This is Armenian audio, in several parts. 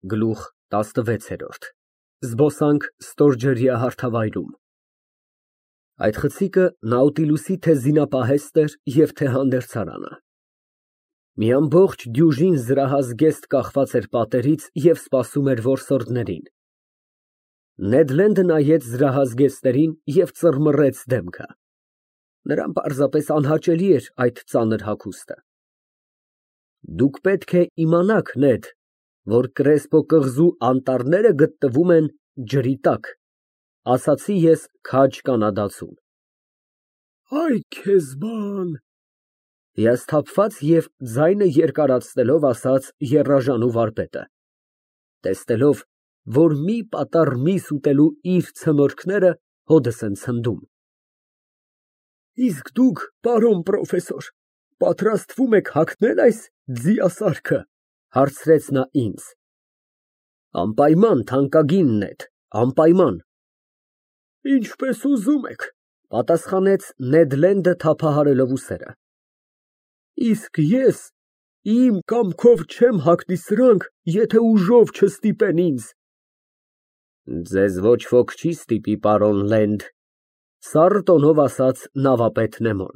Գլուխ 16 Զբոսանք ստորջրյա հարթավայրում Այդ խցիկը Նաուտիլուսի թե զինապահեստ էր և թե հանդերձարանը։ Մի ամբողջ դյուժին զրահազգեստ կախված էր պատերից և սպասում էր որսորդներին։ Նեդ Լենդը նայեց զրահազգեստներին և ծռմռեց դեմքը։ Նրան պարզապես անհաճելի էր այդ ծանր հագուստը։ Դուք պետք է իմանաք, Նեդ, որ Կրեսպո կղզու անտառները գտնվում են ջրի տակ, ասացի ես քաջ կանադացուն։ Այ քեզ բան, հիասթափված և ձայնը երկարացնելով ասաց եռաժանու վարպետը, տեսնելով, որ մի պատառ միս ուտելու իր ցնորքները հօդս են ցնդում։ Իսկ դուք, պարոն պրոֆեսոր, պատրաստվում եք հագնել այս ձիասարքը, հարցրեց նա ինձ։ Անպայման, թանկագին Նեդ, անպայման։ Ինչպես ուզում եք, պատասխանեց Նեդ Լենդը թափահարելով ուսերը։ Իսկ ես իմ կամքով չեմ հագնի սրանք, եթե ուժով չստիպեն ինձ։ Ձեզ ոչ ոք չի ստիպի, պարոն Լենդ, սառը տոնով ասաց նավապետ Նեմոն։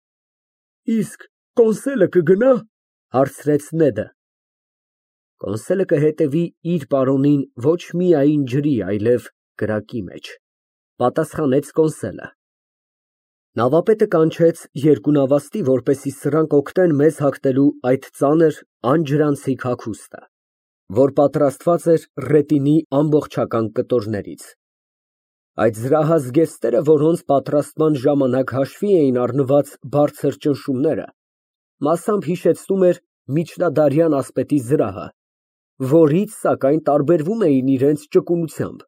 Իսկ կոնսոլը կգնա, հարցրեց Նեդը։ Կոնսոլը կհետևի իր պարոնին ոչ միայն ջրի, այլև կրակի մեջ, պատասխանեց կոնսոլը։ Նավապետը կանչեց երկու նավաստի, որպեսզի սրանք օգնեն մեզ հագնելու այդ ծանր անջրանցիկ հագուստը, որ պատրաստված էր ռետինի ամբողջական կտորներից։ Այդ զրահազգեստները, որոնց պատրաստման ժամանակ հաշվի էին առնված բարձր ճնշումները, մասամբ հիշեցնում էր միջնադարյան ասպետի զրահը, որից, սակայն, տարբերվում էին իրենց ճկունությամբ։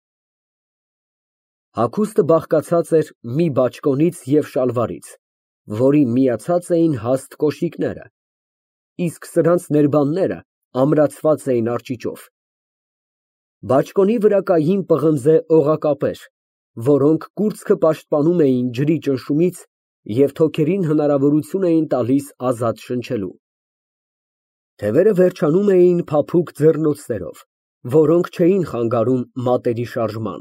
Հագուստը բաղկացած էր մի բաճկոնից և շալվարից, որին միացած էին հաստ կոշիկները, իսկ սրանց ներբանները ամրացված էին արճիճով։ Բաճկոնի վրա կային պղնձե օղակապեր, որոնք կուրծքը պաշտպանում էին ջրի ճնշումից և թոքերին հնարավորություն էին տալիս ազատ շնչելու։ Թևերը վերջանում էին փափուկ ձեռնոցներով, որոնք չէին խանգարում մատերի շարժման։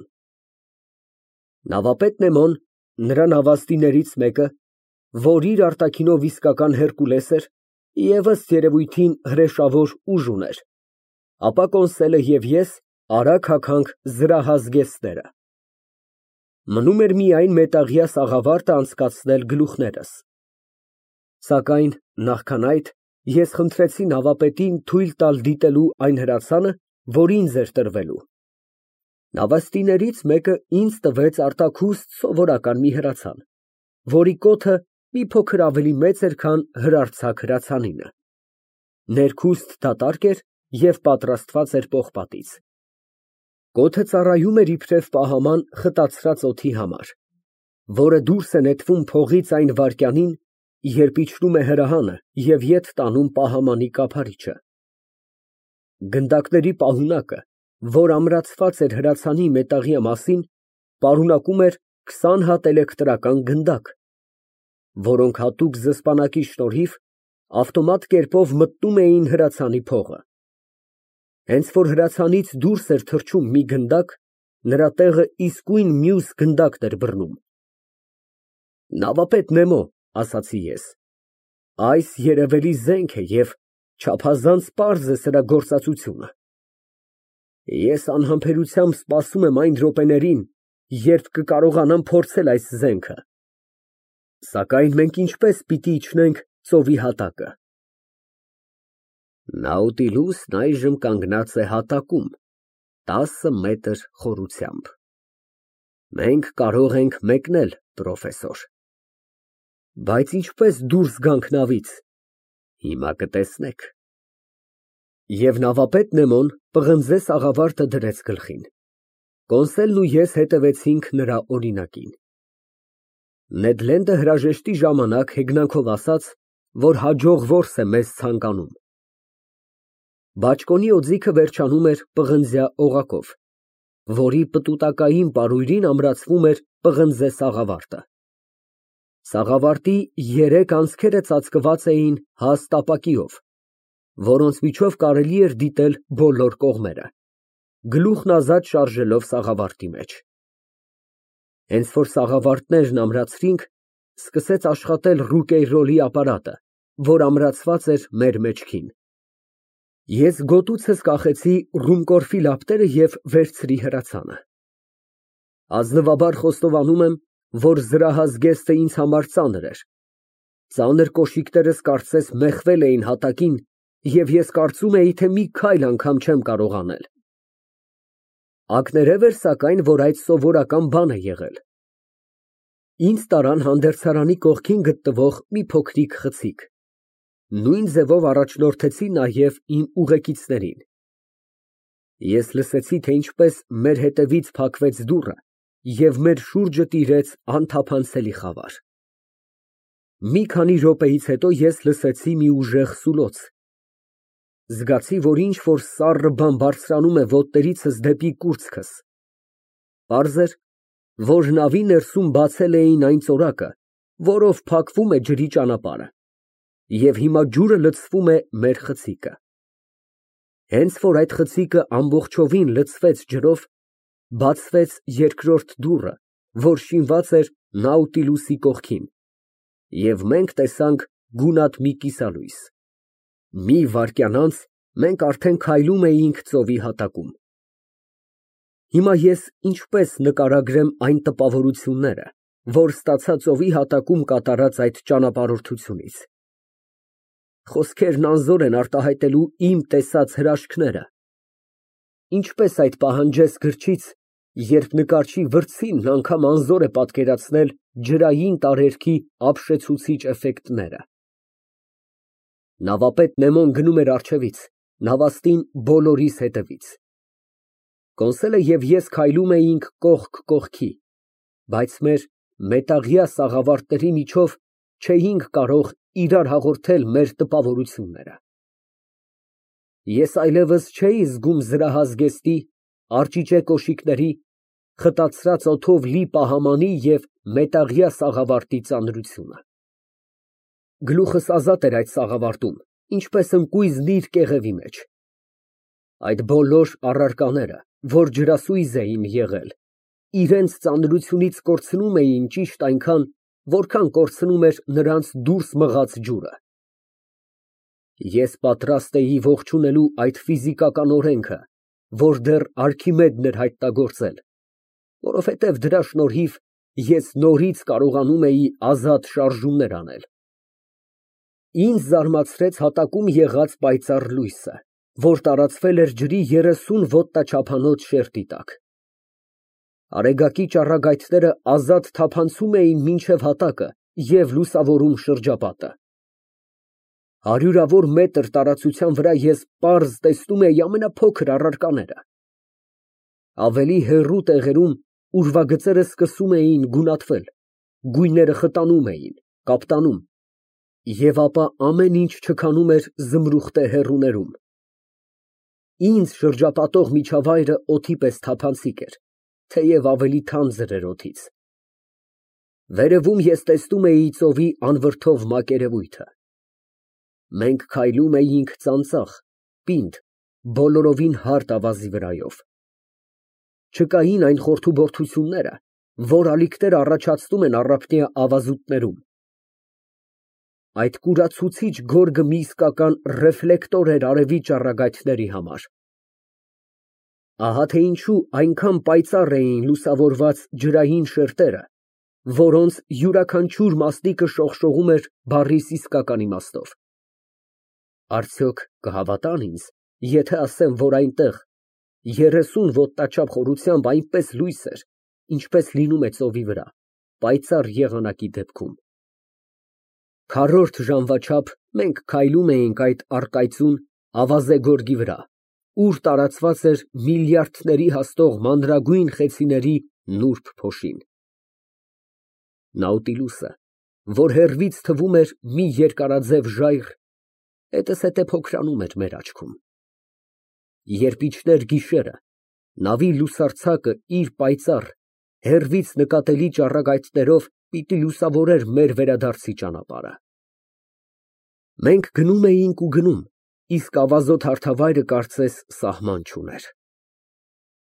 Նավապետ Նեմոն, նրա նավաստիներից մեկը, որ իր արտաքինով իսկական Հերկուլես էր և ըստ երևույթին հրեշավոր ուժ ուներ, ապա կոնսոլը և ես արագ հագանք զրահազգեստները։ Մնում էր միայն մետաղյա սաղավարտը անցկացնել գլուխներս։ Սակայն նախքան այդ ես խնդրեցի նավապետին թույլ տալ դիտելու այն հրացանը, որ ինձ էր տրվելու։ Նավաստիներից մեկը ինձ տվեց արտաքուստ սովորական մի հրացան, որի կոթը մի փոքր ավելի մեծ էր, քան հրարձակ հրացանինը։ Ներքուստ դատարկ էր և պատրաստված էր պողպատից։ Կոթը ծառայում էր իբրև պահաման խտացրած օդի համար, որը դուրս է նետվում փողից այն վայրկյանին, երբ իջնում է հրահանը և ետ տանում պահամանի կափարիչը։ Գնդակների պահունակը, որ ամրացված էր հրացանի մետաղյա մասին, պարունակում էր 20 հատ էլեկտրական գնդակ, որոնք հատուկ զսպանակի շնորհիվ ավտոմատ կերպով մտնում էին հրացանի փողը։ Հենց որ հրացանից դուրս էր թռչում մի գնդակ, նրա տեղը իսկույն մյուս գնդակն էր բռնում։ Նավապետ Նեմո, ասացի ես, այս երևելի զենք է և չափազանց պարզ է սրա գործածությունը։ Ես անհամբերությամբ սպասում եմ այն րոպեներին, երբ կկարողանամ փորձել այս զենքը։ Սակայն մենք ինչպես պիտի իջնենք ծովի հատակը։ Նաուտիլուսն այժմ կանգնած է հատակում, 10 մետր խորությամբ։ Մենք կարող ենք մեկնել, պրոֆեսոր։ Բայց ինչպես դուրս գանք նավից, հիմա կտեսնեք։ Եվ նավապետ Նեմոն պղնձե սաղավարտը դրեց գլխին։ Կոնսոլն ու ես հետևեցինք նրա օրինակին։ Նեդ Լենդը հրաժեշտի ժամանակ հեգնանքով ասաց, որ հաջող որս է մեզ ցանկանում։ Բաճկոնի օձիքը վերջանում էր պղնձյա օղակով, որի պտուտակային պարույրին ամրացվում էր պղնձե սաղավարտը։ Սաղավարտի 3 անցքերը ծածկված էին հաստ ապակիով, որոնց միջով կարելի էր դիտել բոլոր կողմերը։ գլուխն ազատ շարժելով սաղավարտի մեջ։ Հենց որ սաղավարտներն ամրացրինք, սկսեց աշխատել ռուկեյրոլի ապարատը, որ ամրացված էր մեր մեջքին։ Ես գոտուցս կախեցի ռումկորֆի լապտերը և վերցրի հրացանը։ Ազնվաբար խոստովանում եմ, որ զրահազգեստը ինձ համար ծանր էր։ Ծանր կոշիկներս կարծես մեխվել էին հատակին, և ես կարծում էի, թե մի քայլ անգամ չեմ կարող անել։ Ակներև էր, սակայն, որ այդ սովորական բան է եղել։ Ինձ տարան հանդերձարանի կողքին գտնվող մի փոքրիկ խցիկ։ Նույն ձևով առաջնորդեցի նաև իմ ուղեկիցներին։ Ես լսեցի, թե ինչպես մեր հետևից փակվեց դուռը, և մեր շուրջը տիրեց անթափանցելի խավար։ Մի քանի րոպեից հետո ես լսեցի մի ուժեղ սուլոց։ Զգացի, որ ինչ֊որ սառը բան բարձրանում է ոտներիցս դեպի կուրծքս։ Պարզ էր, որ նավի ներսում բացել էին այն ծորակը, որով փակվում է ջրի ճանապարհը, և հիմա ջուրը լցվում է մեր խցիկը։ Հենց որ այդ խցիկը ամբողջովին լցվեց ջրով, բացվեց երկրորդ դուռը, որ շինված էր Նաուտիլուսի կողքին, և մենք տեսանք գունատ մի կիսալույս։ Մի վայրկյան անց մենք արդեն քայլում էինք ծովի հատակում։ Հիմա ես ինչպես նկարագրեմ այն տպավորությունները, որ ստացա ծովի հատակում կատարած այդ ճանապարհորդությունից։ Խոսքերն անզոր են արտահայտելու իմ տեսած հրաշքները։ Ինչպես այդ պահանջես գրչից, երբ նկարչի վրձինն անգամ անզոր է պատկերացնել ջրային տարերքի ապշեցուցիչ էֆեկտները։ Նավապետ Նեմոն գնում էր առջևից, նավաստին բոլորիս հետևից։ Կոնսոլը և ես քայլում էինք կողք կողքի, բայց մեր մետաղյա սաղավարտների միջով չէինք կարող իրար հաղորդել մեր տպավորությունները։ Ես այլևս չէի զգում զրահազգեստի, արջիջե կոշիկների, խտացրած օդով լի պահամանի և մետաղյա սաղավարտի ծանրությունը։ Գլուխս ազատ էր այդ սաղավարտում, ինչպես ընկույզն իր կեղևի մեջ։ Այդ բոլոր առարկաները, որ ջրասույզ էին եղել, իրենց ծանրությունից կորցնում էին ճիշտ այնքան, որքան կորցնում էր նրանց դուրս մղած ջուրը։ Ես պատրաստ էի ողջունելու այդ ֆիզիկական օրենքը, որ դեռ Արքիմեդն էր հայտնագործել, որովհետև դրա շնորհիվ ես նորից կարողանում էի ազատ շարժումներ անել։ Ինձ զարմացրեց հատակում եղած պայծառ լույսը, որ տարածվել էր ջրի 30 ոտնաչափանոց շերտի տակ։ Արեգակի ճառագայթները ազատ թափանցում էին մինչև հատակը և լուսավորում շրջապատը։ Հարյուրավոր մետր տարածության վրա ես պարզ տեսնում էի ամենափոքր առարկաները։ Ավելի հեռու տեղերում ուրվագծերը սկսում էին գունատվել, գույները խտանում էին, կապտանում, և ապա ամեն ինչ չքանում էր զմրուխտե հեռուներում։ Ինձ շրջապատող միջավայրը օդի պես թափանցիկ էր, թեև ավելի թանձր էր օդից։ Վերևում ես տեսնում էի ծովի անվրդով մակերևույթը։ Մենք քայլում էինք ծանծաղ, պինդ, բոլորովին հարթ ավազի վրայով։ Չկային այն խորթուբորթությունները, որ ալիքները առաջացնում են առափնյա ավազուտներում։ Այդ կուրացուցիչ գորգը մի իսկական ռեֆլեկտոր էր արևի ճառագայթների համար։ Ահա թե ինչու այնքան պայծառ էին լուսավորված ջրային շերտերը, որոնց յուրաքանչյուր մասնիկը շողշողում էր բառիս իսկական իմաստով։ Արդյոք կհավատան ինձ, եթե ասեմ, որ այնտեղ 30 ոտնաչափ խորությամբ այնպես լույս էր, ինչպես լինում է ծովի վրա, պայծառ եղանակի դեպքում։ Քառորդ ժամվա չափ մենք քայլում էինք այդ առկայծուն ավազե գորգի վրա, ուր տարածված էր միլիարդների հասնող մանրագույն խեցիների նուրբ փոշին։ Նաուտիլուսը, որ հեռվից թվում էր մի երկարաձև ժայռ, հետզհետե փոքրանում էր մեր աչքում։ Երբ իջներ գիշերը, նավի լուսարձակը իր պայծառ, հեռվից նկատելի ճառագայթներով պիտի լուսավորեր մեր վերադարձի ճանապարհը։ Մենք գնում էինք ու գնում, իսկ ավազոտ հարթավայրը կարծես սահման չուներ։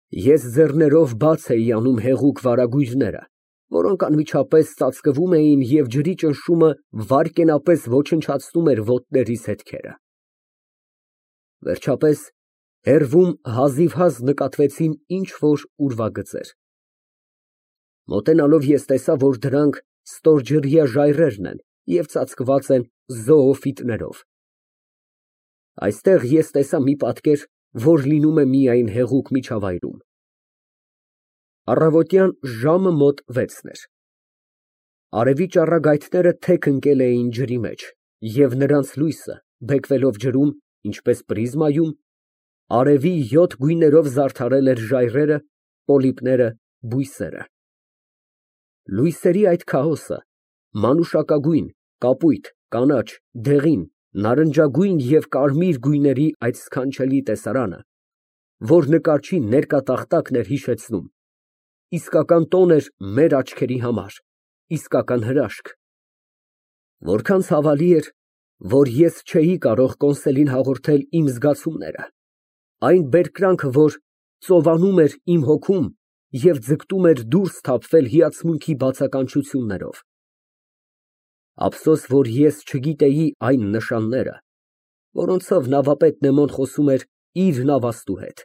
Ես ձեռներով բաց էի անում հեղուկ վարագույրները, որոնք անմիջապես ծածկվում էին և ջրի ճնշումը վայրկենապես ոչնչացնում էր ոտներիս հետքերը։ Վերջապես հեռվում հազիվհազ նկատվեցին ինչ֊որ ուրվագծեր։ Մոտենալով ես տեսա, որ դրանք ստորջրյա ժայռերն են և ծածկված են զոոֆիտներով։ Այստեղ ես տեսա մի պատկեր, որ լինում է միայն հեղուկ միջավայրում։ Առավոտյան ժամը մոտ 6-ն էր։ Արևի ճառագայթները թեք ընկել էին ջրի մեջ, և նրանց լույսը, բեկվելով ջրում, ինչպես պրիզմայում, արևի 7 գույներով զարդարել էր ժայռերը, պոլիպները, բույսերը։ Լույսերի այդ քաոսը, մանուշակագույն, կապույտ, կանաչ, դեղին, նարնջագույն և կարմիր գույների այդ սքանչելի տեսարանը, որ նկարչի ներկատախտակն էր հիշեցնում, իսկական տոն էր մեր աչքերի համար, իսկական հրաշք։ Որքան ցավալի էր, որ ես չէի կարող Կոնսելին հաղորդել իմ զգացումները, այն բերկրանքը, որ ծովանում էր իմ հոգում և ձգտում էր դուրս թափվել հիացմունքի բացականչություններով։ Ափսոս, որ ես չգիտեի այն նշանները, որոնցով նավապետ Նեմոն խոսում էր իր նավաստու հետ։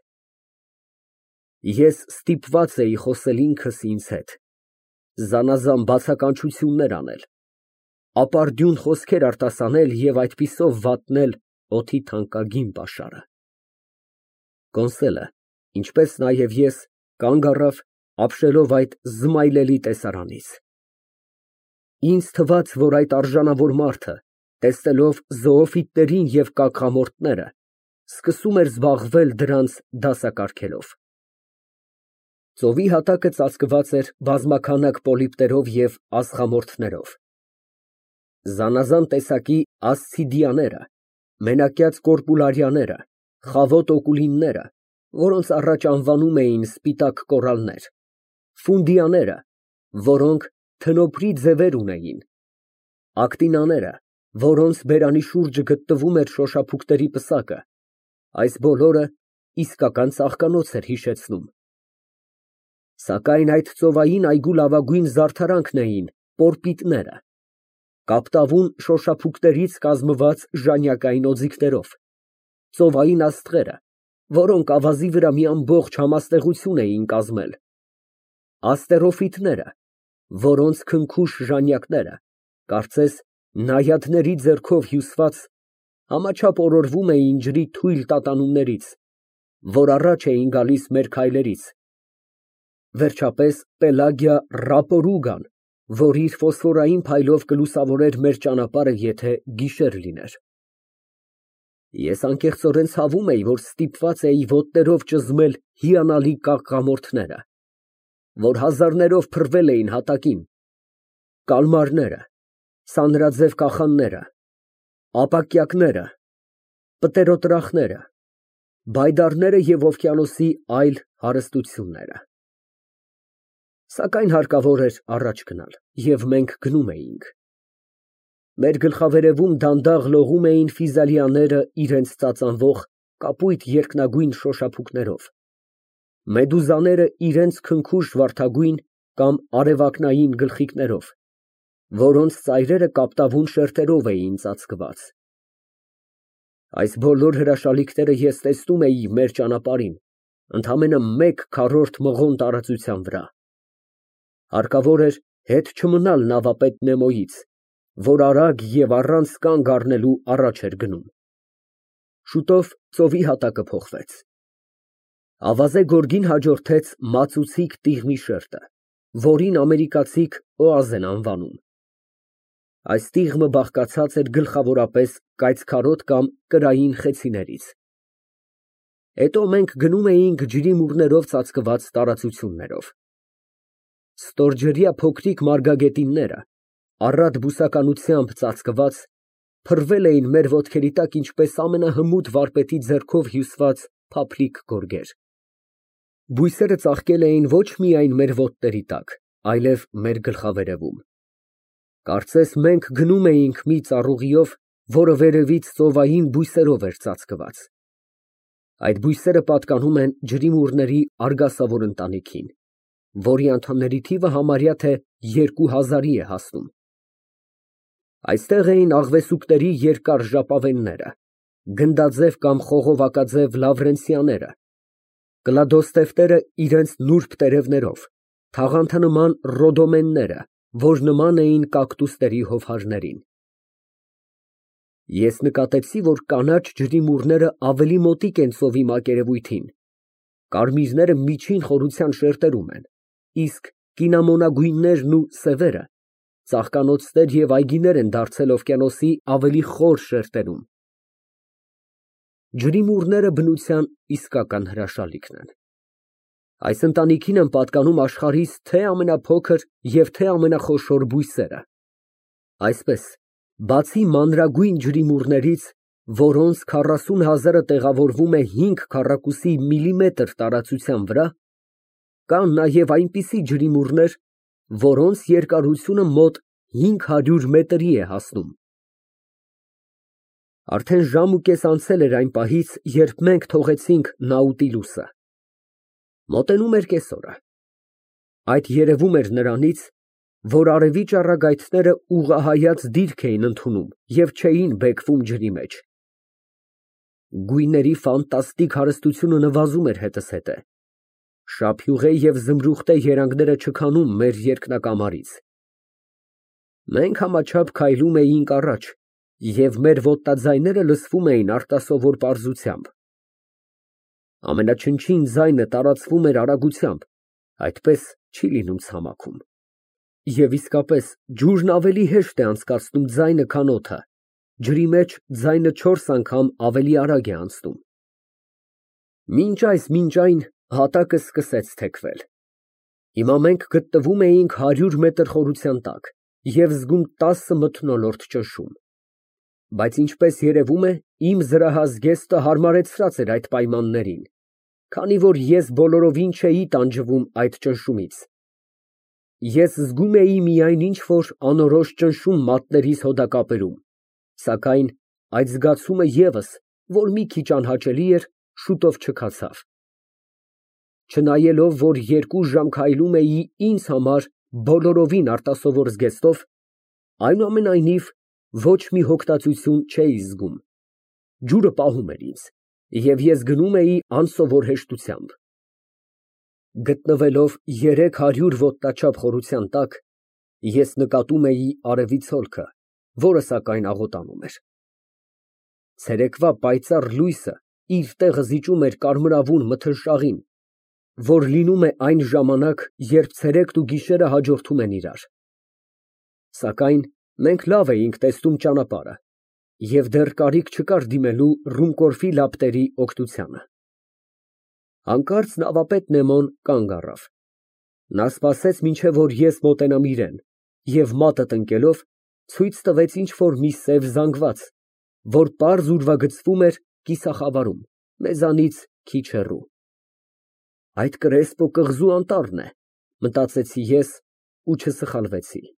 Ես ստիպված էի խոսել ինքս ինձ հետ, զանազան բացականչություններ անել, ապարդյուն խոսքեր արտասանել և այդպիսով վատնել օդի թանկագին պաշարը։ Կոնսելը, ինչպես նաև ես, կանգ առավ, ապշելով այդ զմայլելի տեսարանից։ Ինձ թվաց, որ այդ արժանավոր մարդը, տեսնելով զոոֆիտներին և կագխամորտները, սկսում էր զբաղվել դրանց դասակարգելով։ Ծովի հատակը ծածկված էր բազմաքանակ պոլիպներով և աստղամորթներով։ Զանազան տեսակի ասցիդիաները, մենակյաց կորպուլարիաները, խավոտ օկուլինները, որոնց առաջ անվանում էին սպիտակ կորալներ, ֆունդիաները, որոնք թնոփրի ձևեր ունեին, ակտինաները, որոնց բերանի շուրջը գտնվում էր շոշափուկների պսակը, այս բոլորը իսկական ծաղկանոց էր հիշեցնում։ Սակայն այդ ծովային այգու լավագույն զարդարանքն էին պորպիտները, կապտավուն շոշափուկներից կազմված ժանյակային օձիքներով, ծովային աստղերը, որոնք ավազի վրա մի ամբողջ համաստեղություն էին կազմել, աստերոֆիտները, որոնց քնքուշ ժանյակները, կարծես նայադների ձեռքով հյուսված, համաչափ օրորվում էին ջրի թույլ տատանումներից, որ առաջ էին գալիս մեր քայլերից, վերջապես Պելագիա Ռապորուգան, որ իր ֆոսֆորային փայլով կլուսավորեր մեր ճանապարհը, եթե գիշեր լիներ։ Ես անկեղծորեն ցավում էի, որ ստիպված էի ոտներով ճզմել հիանալի կաղկամորթները, որ հազարներով փռվել էին հատակին, կալմարները, սանրաձև կախանները, ապակյակները, պտերոտրախները, բայդարները և օվկիանոսի այլ հարստությունները։ Սակայն հարկավոր էր առաջ գնալ, և մենք գնում էինք։ Մեր գլխավերևում դանդաղ լողում էին ֆիզալիաները իրենց ծածանվող կապույտ երկնագույն շոշափուկներով, մեդուզաները իրենց քնքուշ վարդագույն կամ արևակնային գլխիկներով, որոնց ծայրերը կապտավուն շերտերով էին ծածկված։ Այս բոլոր հրաշալիքները ես տեսնում էի մեր ճանապարհին, ընդամենը 1/4 մղոն տարածության վրա։ Հարկավոր էր հետ չմնալ նավապետ Նեմոյից, որ արագ և առանց կանգ առնելու առաջ էր գնում։ Շուտով ծովի հատակը փոխվեց։ Ավազե գորգին հաջորդեց մածուցիկ տիղմի շերտը, որին ամերիկացիք օազ են անվանում։ Այս տիղմը բաղկացած էր գլխավորապես կայծքարոտ կամ կրային խեցիներից։ Հետո մենք գնում էինք ջրի մուրներով ծածկված տարածություններով։ Ստորջրյա փոքրիկ մարգագետինները, առատ բուսականությամբ ծածկված, փռվել էին մեր ոտքերի տակ ինչպես ամենահմուտ վարպետի ձեռքով հյուսված փափլիկ գորգեր։ Բույսերը ծաղկել էին ոչ միայն մեր ոտների տակ, այլև մեր գլխավերևում։ Կարծես մենք գնում էինք մի ծառուղիով, որը վերևից ծովային բույսերով էր ծածկված։ Այդ բույսերը պատկանում են ջրիմուռների արգասավոր ընտանիքին, որի անդամների թիվը համարյա թե 2000-ի է հասնում։ Այստեղ էին աղվեսուկների երկար ժապավենները, գնդաձև կամ խողովակաձև լավրենցիաները, կլադոստեֆտերը իրենց նուրբ տերևներով, թաղանթանման ռոդոմենները, որ նման էին կակտուսների հովհարներին։ Ես նկատեցի, որ կանաչ ջրիմուռները ավելի մոտիկ են ծովի մակերևույթին, կարմիրները միջին խորության շերտերում են, իսկ կինամոնագույններն ու սևերը ծաղկանոցներ և այգիներ են դարձել օվկիանոսի ավելի խոր շերտերում։ Ջրիմուռները բնության իսկական հրաշալիքն են։ Այս ընտանիքին են պատկանում աշխարհիս թե ամենափոքր և թե ամենախոշոր բույսերը։ Այսպես, բացի մանրագույն ջրիմուռներից, որոնց 40,000-ը տեղավորվում է 5 քառակուսի միլիմետր տարածության վրա, կան նաև այնպիսի ջրիմուռներ, որոնց երկարությունը մոտ 500 մետրի է հասնում։ Արդեն ժամ ու կես անցել էր այն պահից, երբ մենք թողեցինք Նաուտիլուսը։ Մոտենում էր կեսօրը։ Այդ երևում էր նրանից, որ արևի ճառագայթները ուղղահայաց դիրք էին ընդունում և չէին բեկվում ջրի մեջ։ Գույների ֆանտաստիկ հարստությունը նվազում էր հետզհետե։ Շափյուղե և զմրուխտե երանգները չքանում մեր երկնակամարից։ Մենք համաչափ քայլում էինք առաջ, և մեր ոտնաձայները լսվում էին արտասովոր պարզությամբ։ Ամենաչնչին ձայնը տարածվում էր արագությամբ, այդպես չի լինում ցամաքում։ Եվ իսկապես, ջուրն ավելի հեշտ է անցկացնում ձայնը, քան օդը, ջրի մեջ ձայնը 4 անգամ ավելի արագ է անցնում։ Մինչ այն հատակը սկսեց թեքվել։ Հիմա մենք գտնվում էինք 100 մետր խորության տակ և զգում 10 մթնոլորտ ճնշում։ Բայց ինչպես երևում է, իմ զրահազգեստը հարմարեցրած էր այդ պայմաններին, քանի որ ես բոլորովին չէի տանջվում այդ ճնշումից։ Ես զգում էի միայն ինչ֊որ անորոշ ճնշում մատներիս հոդակապերում, սակայն այդ զգացումը ևս, որ մի քիչ անհաճելի էր, շուտով չքացավ։ Չնայելով, որ 2 ժամ քայլում էի ինձ համար բոլորովին արտասովոր զգեստով, այնուամենայնիվ ոչ մի հոգնածություն չէի զգում։ Ջուրը պահում էր ինձ, և ես գնում էի անսովոր հեշտությամբ։ Գտնվելով 300 ոտնաչափ խորության տակ, ես նկատում էի արևի ցոլքը, որը սակայն աղոտանում էր։ Ցերեկվա պայծառ լույսը իր տեղը զիջում էր կարմրավուն մթնշաղին, որ լինում է այն ժամանակ, երբ ցերեկն ու գիշերը հաջորդում են իրար։ Սակայն մենք լավ էինք տեսնում ճանապարհը, և դեռ կարիք չկար դիմելու Ռումկորֆի լապտերի օգնությանը։ Հանկարծ նավապետ Նեմոն կանգ առավ։ Նա սպասեց, մինչև որ ես մոտենամ իրան, և մատը տնկելով, ցույց տվեց ինչ֊որ մի սև զանգված, որ պարզ ուրվագծվում էր կիսախավարում, մեզանից քիչ հեռու։ Այդ կռեսպո կղզու անտառն է, մտածեցի ես ու չսխալվեցի։